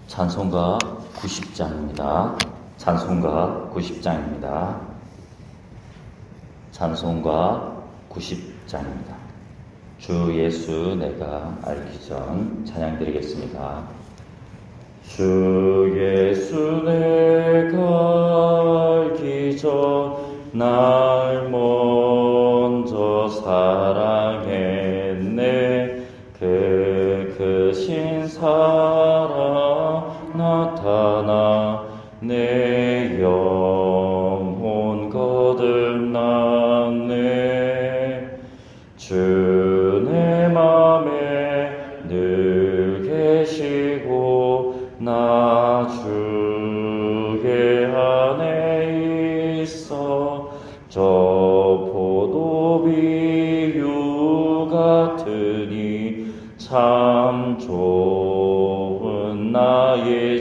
찬송가 90장입니다. 찬송가 90장입니다. 찬송가 90장입니다. 주 예수 내가 알기 전 찬양 드리겠습니다. 주 예수 내가 알기 전 날 먼저 사랑했네. 그 크신 사랑 나타나 내 영혼 거듭났네. 주 내 맘에 늘 계시고 나 주의 안에 있어. 저 포도 비유 같으니 참 좋은 나의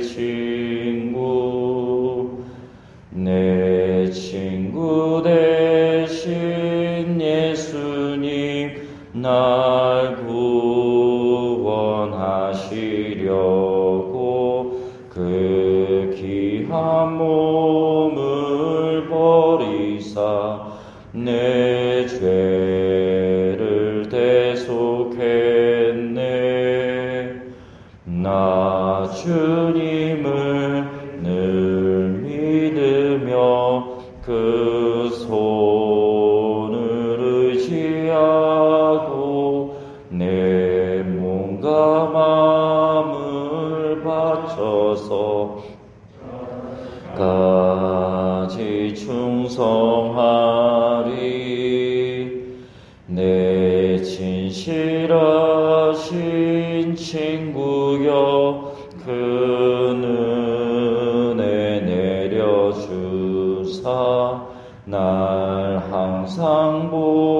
친구. 내 친구 되신 예수님 날 구원하시려고 그 귀한 몸을 버리사 내 죄를 대속했네. 나 주님을 늘 믿으며 그 손을 의지하고 내 몸과 마음을 바쳐서 까지 충성하리. 내 진실하신 친구여 그 은혜 내려주사 날 항상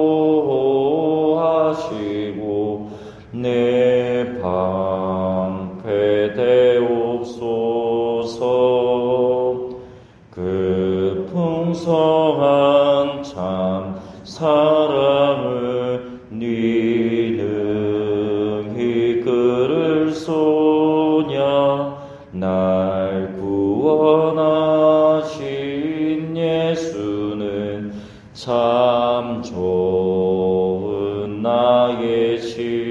보호하시고 내 방패 되옵소서. 그 풍성한 참 사랑을 네 능히 이끌을 소냐. 날 구원하신 예수는 참 좋은 나의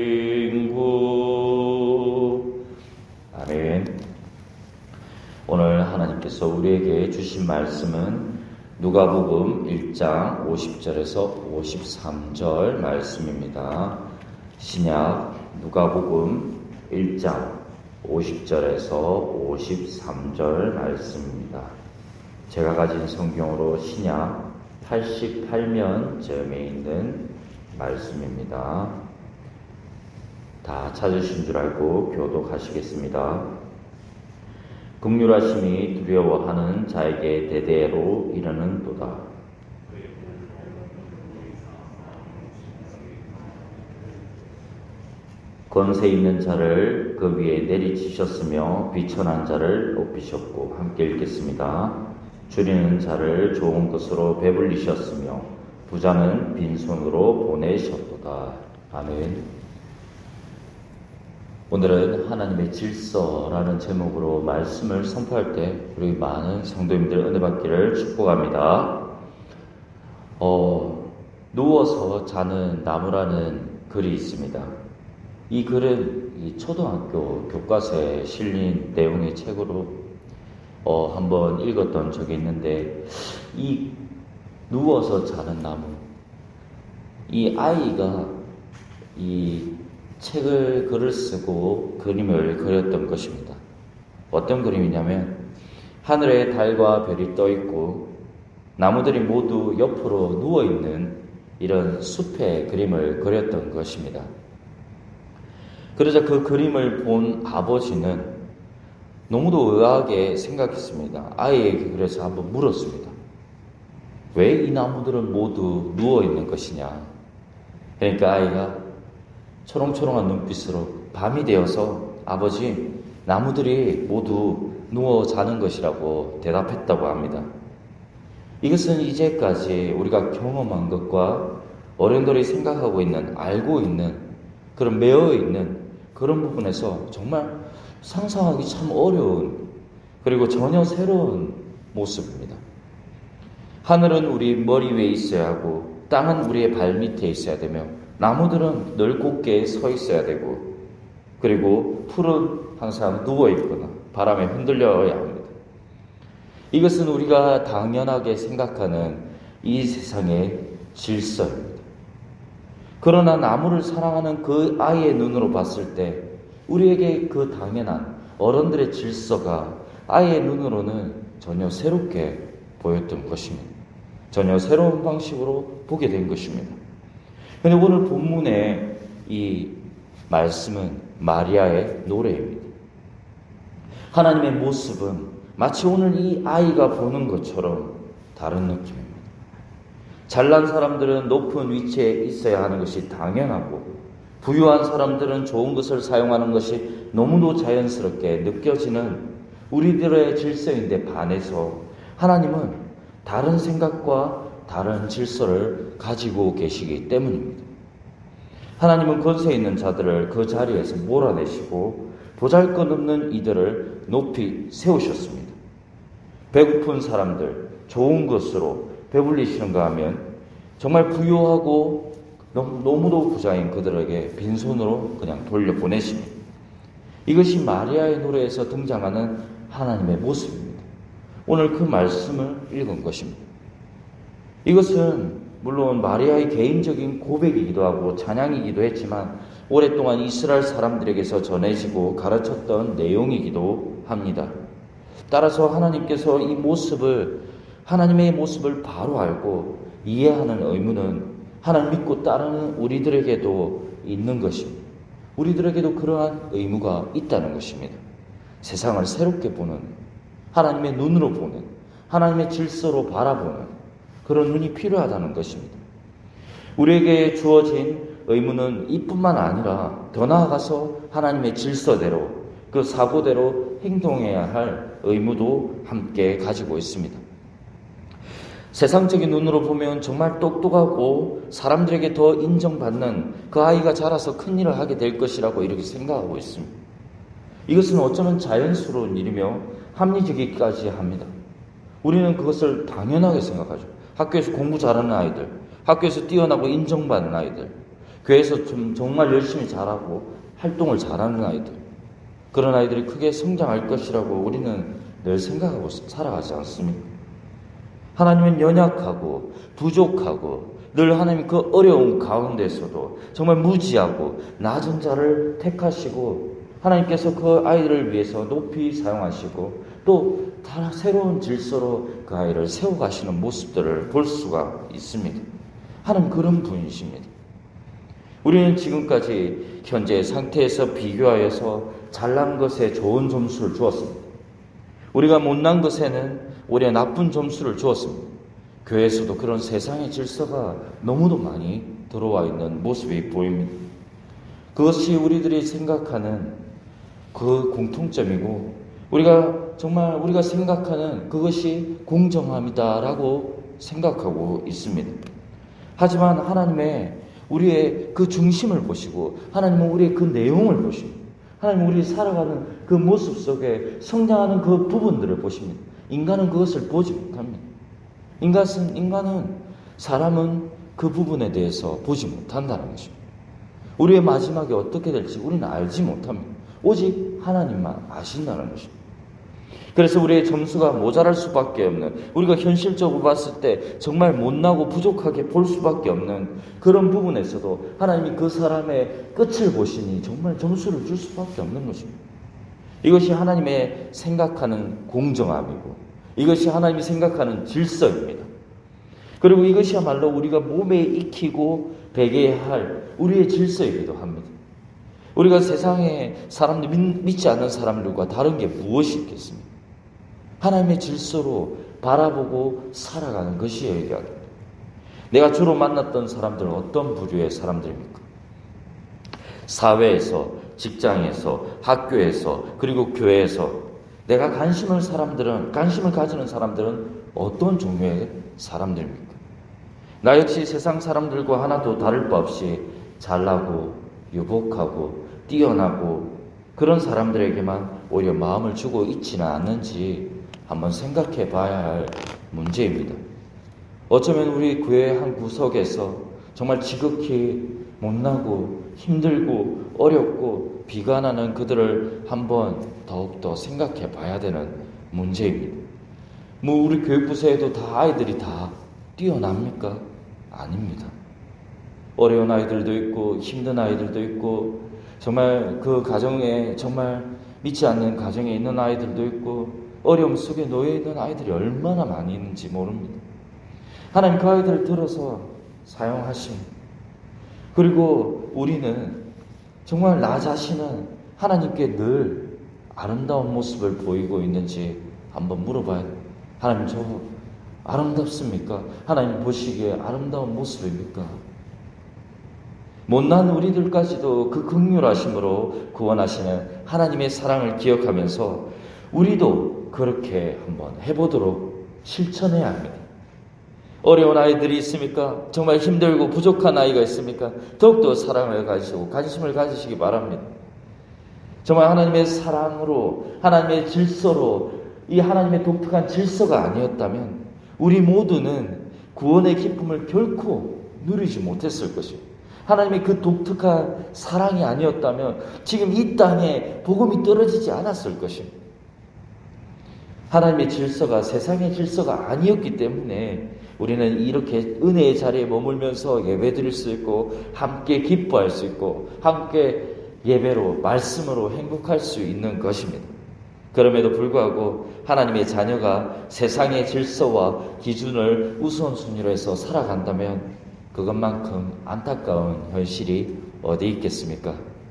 친구. 아멘. 오늘 하나님께서 우리에게 주신 말씀은 누가복음 1장 50절에서 53절 말씀입니다. 신약 누가복음 1장 50절에서 53절 말씀입니다. 제가 가진 성경으로 신약 88면쯤에 있는 말씀입니다. 다 찾으신 줄 알고 교독하시겠습니다. 긍휼하심이 두려워하는 자에게 대대로 이르는도다. 권세 있는 자를 그 위에 내리치셨으며 비천한 자를 높이셨고. 함께 읽겠습니다. 줄이는 자를 좋은 것으로 배불리셨으며 부자는 빈손으로 보내셨도다. 아멘. 오늘은 하나님의 질서라는 제목으로 말씀을 선포할 때 우리 많은 성도님들 은혜 받기를 축복합니다. 누워서 자는 나무라는 글이 있습니다. 이 글은 이 초등학교 교과서에 실린 내용의 책으로 한번 읽었던 적이 있는데, 이 누워서 자는 나무, 이 아이가 이 글을 쓰고 그림을 그렸던 것입니다. 어떤 그림이냐면 하늘에 달과 별이 떠 있고 나무들이 모두 옆으로 누워 있는 이런 숲의 그림을 그렸던 것입니다. 그러자 그 그림을 본 아버지는 너무도 의아하게 생각했습니다. 아이에게 그래서 한번 물었습니다. 왜 이 나무들은 모두 누워 있는 것이냐? 그러니까 아이가 초롱초롱한 눈빛으로 밤이 되어서 아버지, 나무들이 모두 누워 자는 것이라고 대답했다고 합니다. 이것은 이제까지 우리가 경험한 것과 어른들이 생각하고 있는, 알고 있는, 그런 매어 있는 그런 부분에서 정말 상상하기 참 어려운, 그리고 전혀 새로운 모습입니다. 하늘은 우리 머리 위에 있어야 하고 땅은 우리의 발 밑에 있어야 되며 나무들은 늘 곧게 서 있어야 되고, 그리고 풀은 항상 누워 있거나 바람에 흔들려야 합니다. 이것은 우리가 당연하게 생각하는 이 세상의 질서입니다. 그러나 나무를 사랑하는 그 아이의 눈으로 봤을 때 우리에게 그 당연한 어른들의 질서가 아이의 눈으로는 전혀 새롭게 보였던 것입니다. 전혀 새로운 방식으로 보게 된 것입니다. 그런데 오늘 본문의 이 말씀은 마리아의 노래입니다. 하나님의 모습은 마치 오늘 이 아이가 보는 것처럼 다른 느낌입니다. 잘난 사람들은 높은 위치에 있어야 하는 것이 당연하고, 부유한 사람들은 좋은 것을 사용하는 것이 너무도 자연스럽게 느껴지는 우리들의 질서인데 반해서 하나님은 다른 생각과 다른 질서를 가지고 계시기 때문입니다. 하나님은 권세 있는 자들을 그 자리에서 몰아내시고 보잘것없는 이들을 높이 세우셨습니다. 배고픈 사람들 좋은 것으로 배불리시는가 하면 정말 부유하고 너무도 부자인 그들에게 빈손으로 그냥 돌려보내십니다. 이것이 마리아의 노래에서 등장하는 하나님의 모습입니다. 오늘 그 말씀을 읽은 것입니다. 이것은 물론 마리아의 개인적인 고백이기도 하고 찬양이기도 했지만 오랫동안 이스라엘 사람들에게서 전해지고 가르쳤던 내용이기도 합니다. 따라서 하나님께서 이 모습을, 하나님의 모습을 바로 알고 이해하는 의무는 하나님 믿고 따르는 우리들에게도 있는 것입니다. 우리들에게도 그러한 의무가 있다는 것입니다. 세상을 새롭게 보는, 하나님의 눈으로 보는, 하나님의 질서로 바라보는 그런 눈이 필요하다는 것입니다. 우리에게 주어진 의무는 이뿐만 아니라 더 나아가서 하나님의 질서대로, 그 사고대로 행동해야 할 의무도 함께 가지고 있습니다. 세상적인 눈으로 보면 정말 똑똑하고 사람들에게 더 인정받는 그 아이가 자라서 큰 일을 하게 될 것이라고 이렇게 생각하고 있습니다. 이것은 어쩌면 자연스러운 일이며 합리적이기까지 합니다. 우리는 그것을 당연하게 생각하죠. 학교에서 공부 잘하는 아이들, 학교에서 뛰어나고 인정받는 아이들, 교회에서 정말 열심히 잘하고 활동을 잘하는 아이들, 그런 아이들이 크게 성장할 것이라고 우리는 늘 생각하고 살아가지 않습니까? 하나님은 연약하고 부족하고 늘 하나님 그 어려운 가운데서도 정말 무지하고 낮은 자를 택하시고 하나님께서 그 아이들을 위해서 높이 사용하시고 또 다 새로운 질서로 그 아이를 세워가시는 모습들을 볼 수가 있습니다. 하나님 그런 분이십니다. 우리는 지금까지 현재 상태에서 비교하여서 잘난 것에 좋은 점수를 주었습니다. 우리가 못난 것에는 오히려 나쁜 점수를 주었습니다. 교회에서도 그런 세상의 질서가 너무도 많이 들어와 있는 모습이 보입니다. 그것이 우리들이 생각하는 그 공통점이고 우리가 생각하는 그것이 공정함이다라고 생각하고 있습니다. 하지만 하나님의 우리의 그 중심을 보시고 하나님은 우리의 그 내용을 보시고 하나님은 우리 살아가는 그 모습 속에 성장하는 그 부분들을 보십니다. 인간은 그것을 보지 못합니다. 사람은 그 부분에 대해서 보지 못한다는 것입니다. 우리의 마지막이 어떻게 될지 우리는 알지 못합니다. 오직 하나님만 아신다는 것입니다. 그래서 우리의 점수가 모자랄 수밖에 없는, 우리가 현실적으로 봤을 때 정말 못나고 부족하게 볼 수밖에 없는 그런 부분에서도 하나님이 그 사람의 끝을 보시니 정말 점수를 줄 수밖에 없는 것입니다. 이것이 하나님의 생각하는 공정함이고 이것이 하나님이 생각하는 질서입니다. 그리고 이것이야말로 우리가 몸에 익히고 배겨야 할 우리의 질서이기도 합니다. 우리가 세상에 사람들, 믿지 않는 사람들과 다른 게 무엇이 있겠습니까? 하나님의 질서로 바라보고 살아가는 것이에요. 이야기입니다. 내가 주로 만났던 사람들은 어떤 부류의 사람들입니까? 사회에서, 직장에서, 학교에서, 그리고 교회에서 내가 관심을 가지는 사람들은 어떤 종류의 사람들입니까? 나 역시 세상 사람들과 하나도 다를 바 없이 잘나고 유복하고 뛰어나고 그런 사람들에게만 오히려 마음을 주고 있지는 않는지 한번 생각해 봐야 할 문제입니다. 어쩌면 우리 교회 한 구석에서 정말 지극히 못나고 힘들고 어렵고 비관하는 그들을 한번 더욱더 생각해 봐야 되는 문제입니다. 우리 교육부서에도 다 아이들이 다 뛰어납니까? 아닙니다. 어려운 아이들도 있고 힘든 아이들도 있고 정말 그 가정에 정말 믿지 않는 가정에 있는 아이들도 있고 어려움 속에 놓여 있는 아이들이 얼마나 많이 있는지 모릅니다. 하나님 그 아이들을 들어서 사용하십니다. 그리고 우리는 정말 나 자신은 하나님께 늘 아름다운 모습을 보이고 있는지 한번 물어봐야 돼요. 하나님 저 아름답습니까? 하나님 보시기에 아름다운 모습입니까? 못난 우리들까지도 그 긍휼하심으로 구원하시는 하나님의 사랑을 기억하면서 우리도 그렇게 한번 해보도록 실천해야 합니다. 어려운 아이들이 있습니까? 정말 힘들고 부족한 아이가 있습니까? 더욱더 사랑을 가지시고 관심을 가지시기 바랍니다. 정말 하나님의 사랑으로, 하나님의 질서로, 이 하나님의 독특한 질서가 아니었다면 우리 모두는 구원의 기쁨을 결코 누리지 못했을 것입니다. 하나님의 그 독특한 사랑이 아니었다면 지금 이 땅에 복음이 떨어지지 않았을 것입니다. 하나님의 질서가 세상의 질서가 아니었기 때문에 우리는 이렇게 은혜의 자리에 머물면서 예배드릴 수 있고 함께 기뻐할 수 있고 함께 예배로 말씀으로 행복할 수 있는 것입니다. 그럼에도 불구하고 하나님의 자녀가 세상의 질서와 기준을 우선순위로 해서 살아간다면 그것만큼 안타까운 현실이 어디 있겠습니까?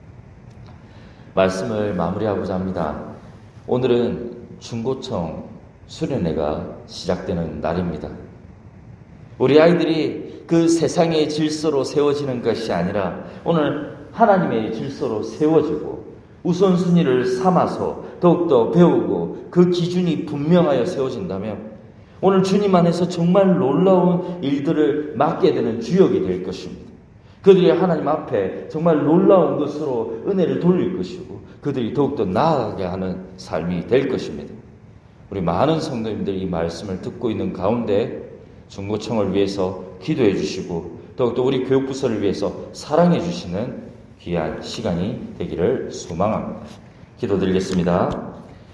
말씀을 마무리하고자 합니다. 오늘은 중고청 수련회가 시작되는 날입니다. 우리 아이들이 그 세상의 질서로 세워지는 것이 아니라 오늘 하나님의 질서로 세워지고 우선순위를 삼아서 더욱더 배우고 그 기준이 분명하여 세워진다면 오늘 주님 안에서 정말 놀라운 일들을 맡게 되는 주역이 될 것입니다. 그들이 하나님 앞에 정말 놀라운 것으로 은혜를 돌릴 것이고 그들이 더욱더 나아가게 하는 삶이 될 것입니다. 우리 많은 성도님들이 이 말씀을 듣고 있는 가운데 중고청을 위해서 기도해 주시고 더욱더 우리 교육부서를 위해서 사랑해 주시는 귀한 시간이 되기를 소망합니다. 기도드리겠습니다.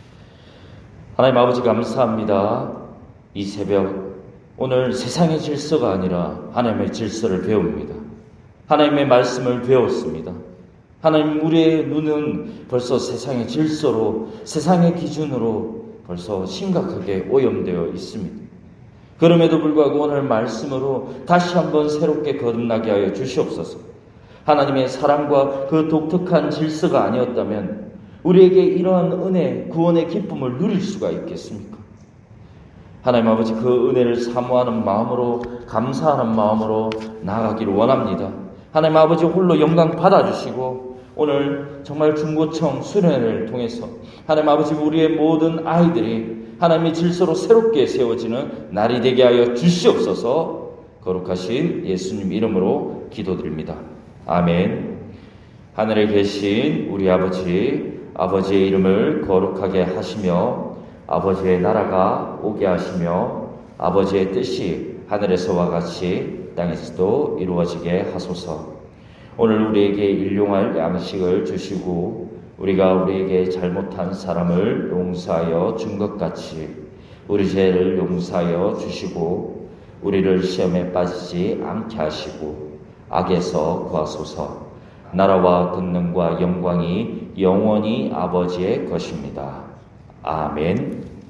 하나님 아버지 감사합니다. 이 새벽 오늘 세상의 질서가 아니라 하나님의 질서를 배웁니다. 하나님의 말씀을 배웠습니다. 하나님 우리의 눈은 벌써 세상의 질서로 세상의 기준으로 벌써 심각하게 오염되어 있습니다. 그럼에도 불구하고 오늘 말씀으로 다시 한번 새롭게 거듭나게 하여 주시옵소서. 하나님의 사랑과 그 독특한 질서가 아니었다면 우리에게 이러한 은혜, 구원의 기쁨을 누릴 수가 있겠습니까? 하나님 아버지 그 은혜를 사모하는 마음으로 감사하는 마음으로 나아가기를 원합니다. 하나님 아버지 홀로 영광 받아주시고 오늘 정말 중고청 수련회를 통해서 하나님 아버지 우리의 모든 아이들이 하나님의 질서로 새롭게 세워지는 날이 되게 하여 주시옵소서. 거룩하신 예수님 이름으로 기도드립니다. 아멘. 하늘에 계신 우리 아버지의 이름을 거룩하게 하시며 아버지의 나라가 오게 하시며 아버지의 뜻이 하늘에서와 같이 땅에서도 이루어지게 하소서. 오늘 우리에게 일용할 양식을 주시고 우리가 우리에게 잘못한 사람을 용서하여 준 것 같이 우리 죄를 용서하여 주시고 우리를 시험에 빠지지 않게 하시고 악에서 구하소서. 나라와 권능과 영광이 영원히 아버지의 것입니다. 아멘.